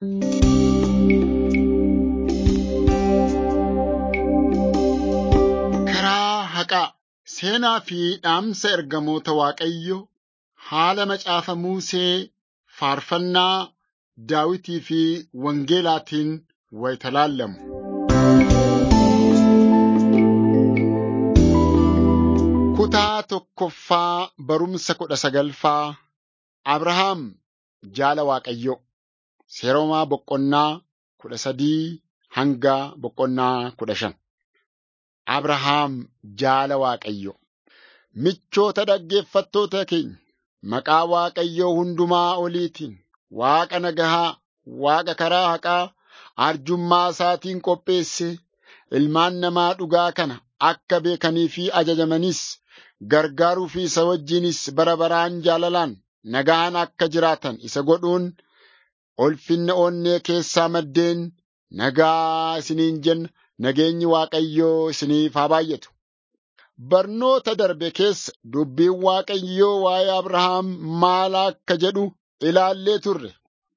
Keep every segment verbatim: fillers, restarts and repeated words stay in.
Karaa haqaa seenaa fi dhaamsa ergamoota Waaqayyoo haala macaafa Musee, faarfannaa Daawitii fi Wangeelaatiin wayita laallamu. Kutaa tokkoffaa barumsa kudha sagalffaa Abrahaam jaala Waaqayyoo. Seeromaa boqonnaa kudha sadii hanga boqonnaa kudha shan. Abrahaam jaala Waaqayyoo. Michoota dhaggeeffattoota keenya, maqaa Waaqayyoo hundumaa oliitiin, Waaqa nagahaa, Waaqa karaa haqaa, arjummaa isaatiin qopheesse, ilmaan namaa dhugaa kana akka beekanii fi ajajamanis gargaaruu fi isa wajjinis bara baraan jaalalaan nagaan akka jiraatan isa godhuun ulfinna onnee keessaa maddeen nagaa isiniin jenna. Nageenyi Waaqayyoo isiniif haa baay'atu. Barnoota darbe keessa dubbiin Waaqayyoo waa'ee Abrahaam maal akka jedhu ilaallee turre.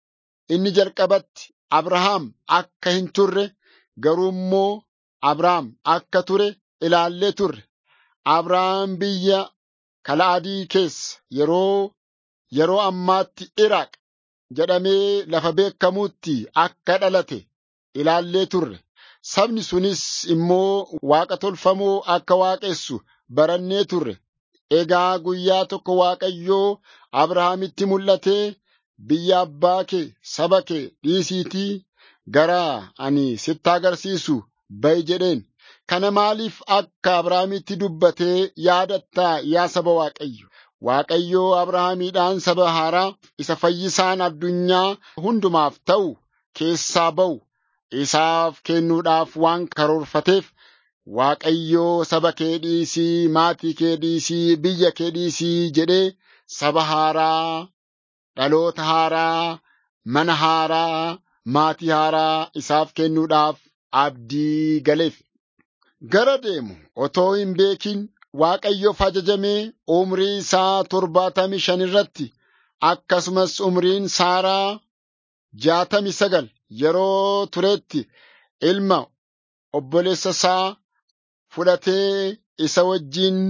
Inni jalqabatti Abrahaam akka hin turre, garuu immoo Abrahaam akka ture ilaallee turre. Abrahaam biyya Kala'adii keessa yeroo yeroo ammaatti Iraaq jedhamee lafa beekamuutti akka dhalate ilaallee turre. Sabni sunis immoo waaqa tolfamoo akka waaqessu barannee turre. Egaa guyyaa tokko Waaqayyoo Abrahaamitti mul'atee, biyya abbaa kee, saba kee dhiisiitii gara ani sitti agarsiisu ba'i jedheen. Kana maaliif akka Abrahaamitti dubbatee yaadattaa yaa saba Waaqayyo? Waaqayyoo Abrahaamiidhaan saba haaraa isa fayyisaan addunyaa hundumaaf ta'u keessaa ba'u isaaf kennuudhaaf waan karoorfateef, Waaqayyoo saba kee dhiisii, maatii kee dhiisii, biyya kee dhiisii jedhee saba haaraa, dhaloota haaraa, mana haaraa, maatii haaraa isaaf kennuudhaaf abdii galeef. Gara deemu otoo hin beekin Waaqayyoof ajajamee umrii isaa torbaatamii shan irratti, akkasumas umriin Saaraa jaatamii sagal yeroo turetti ilma obboleessa isaa fudhatee isa wajjin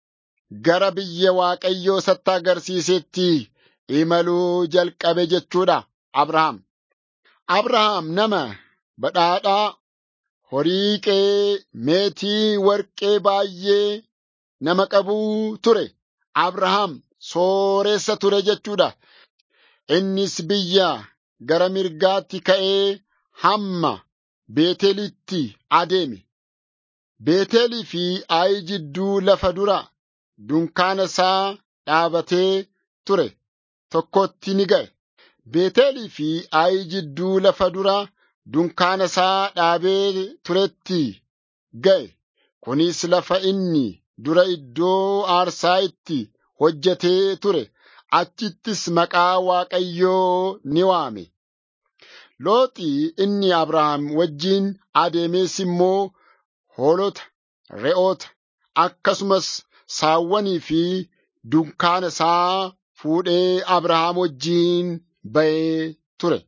gara biyya Waaqayyoo isatti agarsiisetti imaluu jalqabe jechuudha. Abrahaam Abrahaam nama badhaadhaa, horii qe'ee, meetii, warqee baay'ee nama qabuu ture. Abrahaam sooressa ture jechuudha. Innis biyya gara mirgaatti ka'ee hamma Beetelitti adeeme. Beetelii fi Aayi jidduu lafa dura dunkaana isaa dhaabatee ture tokkotti ni ga'e. Beetelii fi Aayi jidduu lafa dura dunkaana isaa dhaabee turetti ga'e. Kunis lafa inni dura iddoo aarsaa itti hojjetee ture. Achittis maqaa Waaqayyoo ni waame. Looxi inni Abrahaam wajjin adeemes immoo hoolota, re'oota, akkasumas saawwanii fi dunkaana isaa fuudhee Abrahaam wajjin ba'ee ture.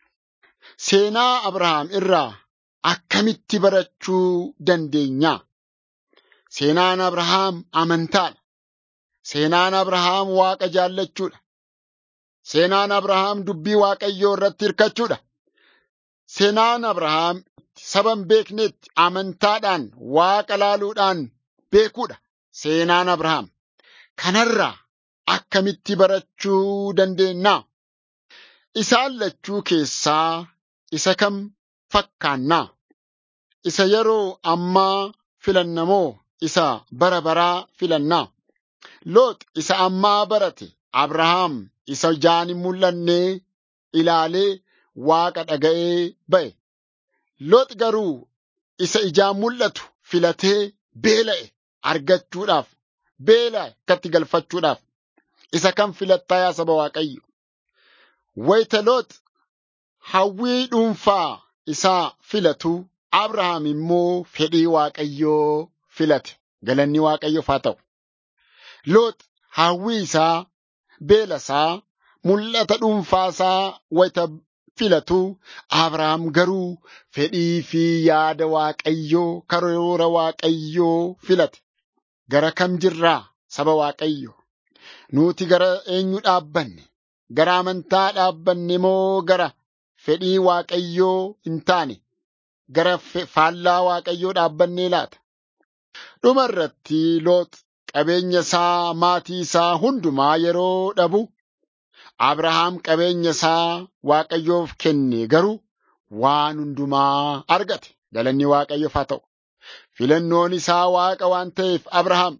Seenaa Abrahaam irraa akkamitti barachuu dandeenya? Seenaan Abrahaam amantaadha. Seenaan Abrahaam Waaqa jaallachuudha. Seenaan Abrahaam dubbii Waaqayyoo irratti hirkachuudha. Seenaan Abrahaam saba hin beeknetti amantaadhaan Waaqa laaluudhaan beekuudha. Seenaan Abrahaam kanarraa akkamitti barachuu dandeenya? Isaan lachuu keessaa isa kam fakkaannaa? Isa yeroo ammaa filanna moo isa bara baraa filannaa? Loox isa ammaa barate, Abrahaam isa ijaan hin mul'anne ilaalee Waaqa dhaga'ee ba'e. Loox garuu isa ijaan mul'atu filatee beela'e argachuudhaaf, beela'e akkatti galfachuudhaaf. Isa kam filattaa yaa saba Waaqayyo? Wayita Loox hawwii dhuunfaa isaa filatu, Abrahaam immoo fedhii Waaqayyoo filate. Galanni Waaqayyoof haa ta'u. Loox hawwii isaa, beela isaa, mul'ata dhuunfaa isaa wayita filatu. Abrahaam garuu fedhii fi yaada Waaqayyoo, karoora Waaqayyoo filate. Gara kam jirraa saba Waaqayyo? Nuti gara eenyu dhaabbanne? Gara amantaa dhaabbanne moo gara fedhii Waaqayyoo hin taane, gara faallaa Waaqayyoo dhaabbannee laata? Dhuma irratti Loox qabeenya isaa, maatii isaa hundumaa yeroo dhabu, Abrahaam qabeenya isaa Waaqayyoof kenne garuu waan hundumaa argate. Galanni Waaqayyoof haa ta'u. Filannoon isaa Waaqa waan ta'eef Abrahaam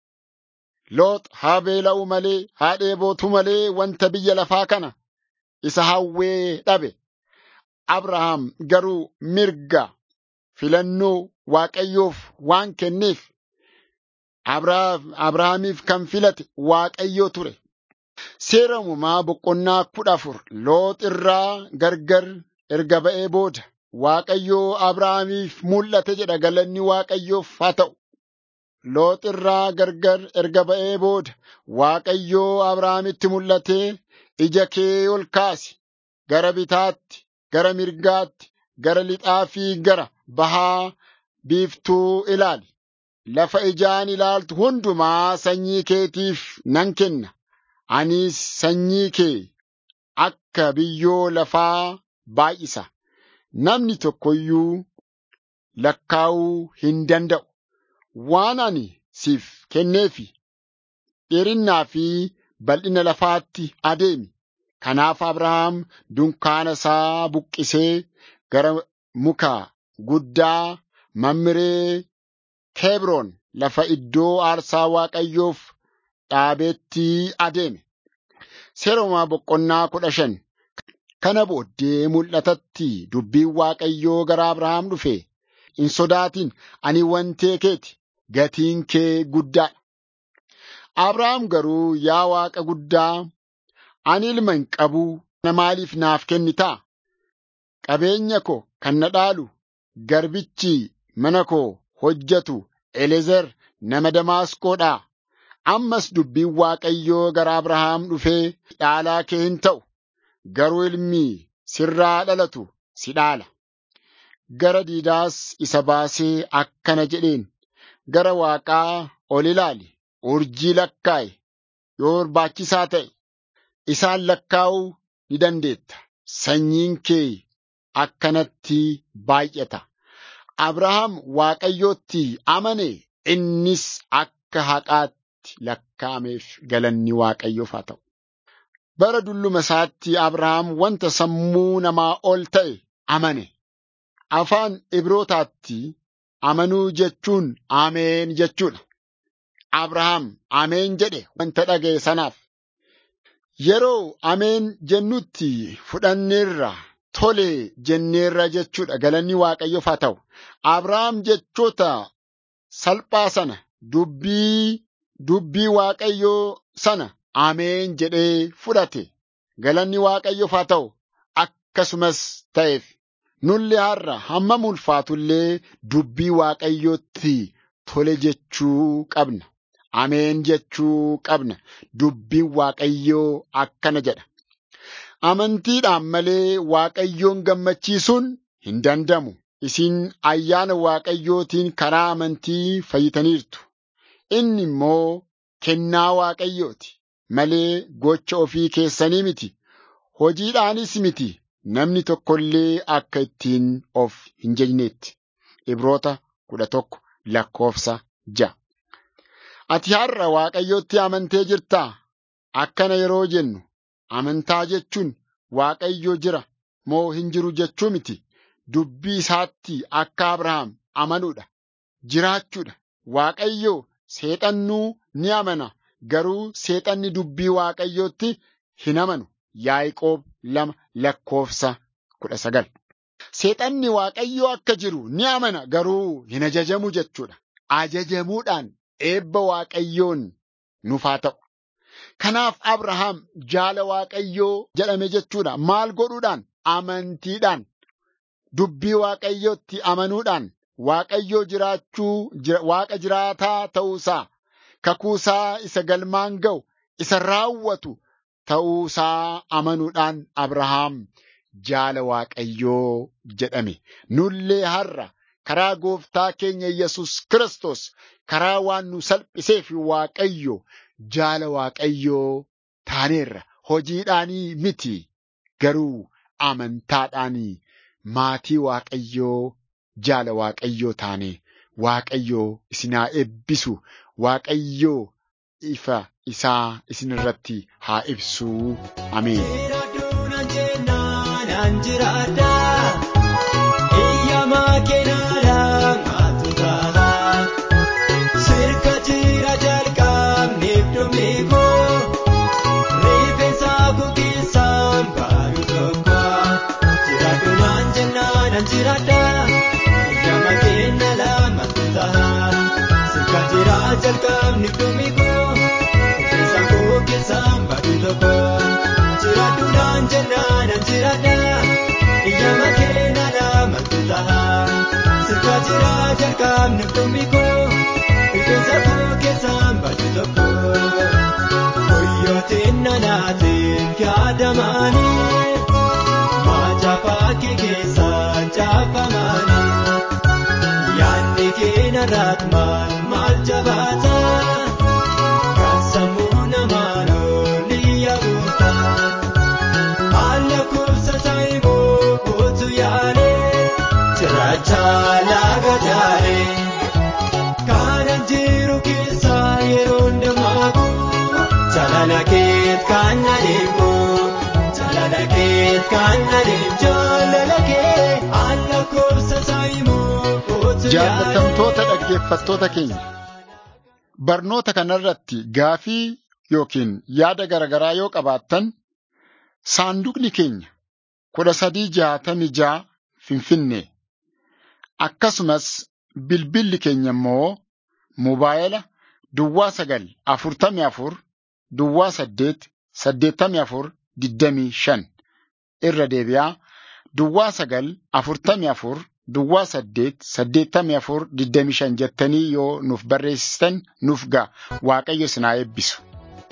Loox haa beela'u malee, haa dheebotu malee wanta biyya lafaa kana isa hawwee dhabe. Abrahaam garuu mirga filannoo Waaqayyoof waan kenneef, Abrahaamiif kan filate Waaqayyoo ture. Seera uumamaa boqonnaa kudha afur Loox irraa gargar erga ba'ee booda Waaqayyoo Abrahaamiif mul'ate jedha. Galanni Waaqayyoof haa ta'u. Loox irraa gargar erga ba'ee booda Waaqayyoo Abrahaamitti mul'atee, ija kee ol kaasi, gara bitaatti, gara mirgaatti, gara lixaa fi gara bahaa biiftuu ilaali. Lafa ijaan ilaaltu hundumaa sanyii keetiif nan kenna. Anis sanyii kee akka biyyoo lafaa baay'isa. Namni tokko iyyuu lakkaa'uu hin danda'u. Waan ani siif kenneefi dheerinnaa fi bal'ina lafaatti adeemi. Kanaaf Abrahaam dunkaana isaa buqqisee gara muka guddaa Mamree Kebroon lafa iddoo aarsaa Waaqayyoof dhaabeetti adeeme. Seera uumamaa boqonnaa kudha shan. Kana booddee mul'atatti dubbiin Waaqayyoo gara Abrahaam dhufe. Hin sodaatin, ani wantee keeti, gatiin kee guddaadha. Abrahaam garuu, yaa Waaqa guddaa, ani ilma hin qabu, na maaliif naaf kennitaa? Qabeenya koo kan na dhaalu garbichi mana koo hojjetu Elezer nama Damaasqoodhaa. Ammas dubbiin Waaqayyoo gara Abrahaam dhufee, dhaalaa kee hin ta'u, garuu ilmi sirraa dhalatu si dhaala. Gara diidaas isa baasee akkana jedheen, gara Waaqaa ol ilaali, urjii lakkaa'i, yoo barbaachisaa ta'e isaan lakkaa'uu ni dandeetta. Sanyiin kee akkanatti baay'ata. Abrahaam Waaqayyootti amane, innis akka haqaatti lakkaa'ameef. Galanni Waaqayyoof haa ta'u. Bara dulluma isaatti Abrahaam wanta sammuu namaa ol ta'e amane. Afaan Ibrootaatti amanuu jechuun ameen jechuudha. Abrahaam ameen jedhe wanta dhaga'e sanaaf. Yeroo ameen jennutti fudhanneerra, tole jenneerra jechuudha. Galanni Waaqayyoof haa ta'u. Abrahaam jechoota salphaa sana, dubbii dubbii Waaqayyoo sana ameen jedhee fudhate. Galanni Waaqayyoof haa ta'u. Akkasumas ta'eef. Nulli har'a hammam ulfaatullee dubbii Waaqayyootti tole jechuu qabna. Ameen jechuu qabna. Dubbiin Waaqayyoo akkana jedha. Amantiidhaan malee Waaqayyoon gammachiisuun hin danda'amu. Isin ayyaana Waaqayyootiin karaa amantii fayyitaniirtu. Inni immoo kennaa Waaqayyooti malee gocha ofii keessanii miti. Hojiidhaanis miti. Namni tokko illee akka ittiin of hin jajneetti. Ibroota kudha tokko lakkoofsa ja'a. Ati har'a Waaqayyootti amantee jirtaa? Akkana yeroo jennu amantaa jechuun Waaqayyo jira moo hin jiru jechuu miti. Dubbii isaatti akka Abrahaam amanuudha. Jiraachuudha. Waaqayyo seexannuu ni amana, garuu seexanni dubbii Waaqayyootti hin amanu. Yaaqoob lama lakkoofsa kudha sagal. Seexanni Waaqayyoo akka jiru ni amana, garuu hin ajajamu jechuudha. Ajajamuudhaan eebba Waaqayyoon nuuf haa ta'u. Kanaaf Abrahaam jaala Waaqayyoo jedhame jechuudha. Maal godhuudhaan? Amantiidhaan. Dubbii Waaqayyootti amanuudhaan Waaqayyoo jiraachuu, Waaqa jiraataa ta'uusaa, kakuusaa isa galmaan ga'u, isa raawwatu ta'uusaa amanuudhaan Abrahaam jaala Waaqayyoo jedhame. Nullee har'a karaa gooftaa keenya Yesus Kiristoos karaa waan nu salphiseef Waaqayyo jaala Waaqayyoo taaneerra. Hojiidhaanii miti garuu amantaadhaanii maatii Waaqayyoo jaala Waaqayyoo taane. Waaqayyoo isin haa eebbisu. Waaqayyoo ifa isaa isin irratti haa ibsu. Ameen. Jalqabni dhumikoo keessa koo keessaan baaduu tokko jiraadhuudhaan jennaan an jiraadha iyya makeena lamatu ta'a sirka jira jalqabni dhumikoo keessa koo keessaan baaduu tokko hoyyootiin nanaatiin yaadamaanii maajafaa kee keessaan caafamaanii yaadni keena raatmaan. Jabaata kan sammuu namaa lolii yaa'uuta haala kubsa saayiboo kootu yaalee cirrachaa laga jaalee kanan jiru keessa yeroo ndamaaku jaalala keet kan adeemu jaalala keet kan adeemu jaalala kee haala kubsa saayiboo kootu yaalee. Jaallatamtoota dhaggeeffattoota keenya. Barnoota kanarratti gaafii yookiin yaada garaagaraa yoo qabaattan saanduqni keenya kudha sadii jaatamii ja'a Finfinnee akkasumas bilbilli keenya immoo moobaayila duwwaa sagal afurtamii afur duwwaa saddeet saddeettamii afur digdamii shan irra deebi'aa duwwaa sagal afurtamii afur. Duwwaa saddeet saddeettamii afur digdamii shan jettanii yoo nuuf barreessitan nuuf ga'a. Waaqayyo isin haa eebbisu.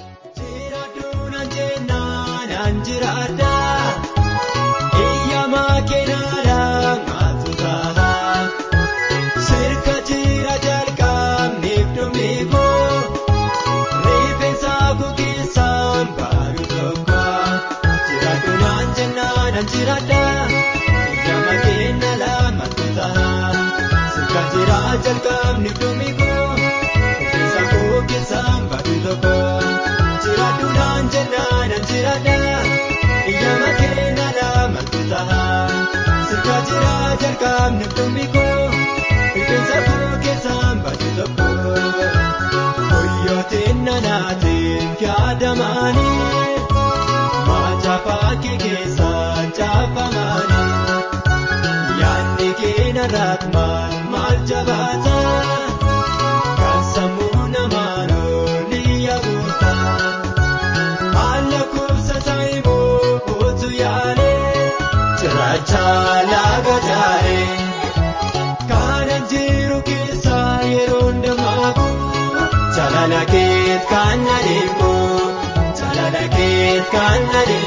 Jalqabni dhumikoo keessa koo keessaan baaduu tokko jiraadhuudhaan jennaan an jiraadha iyya makeena lamatu ta'a sirka jira jalqabni dhumikoo keessa koo keessaan baaduu tokko hoyyootiin nanaatiin yaadamaanii maajafaa kee keessaan caafamaanii yaadni keena raatmaan. Jabaata kan sammuu namaa lolii yaa'uuta haala kubsa saayiboo kootu yaalee cirrachaa laga jaalee kanan jiru keessa yeroo ndamaaku jaalala keet kan adeemu jaalala keet kan adeemu.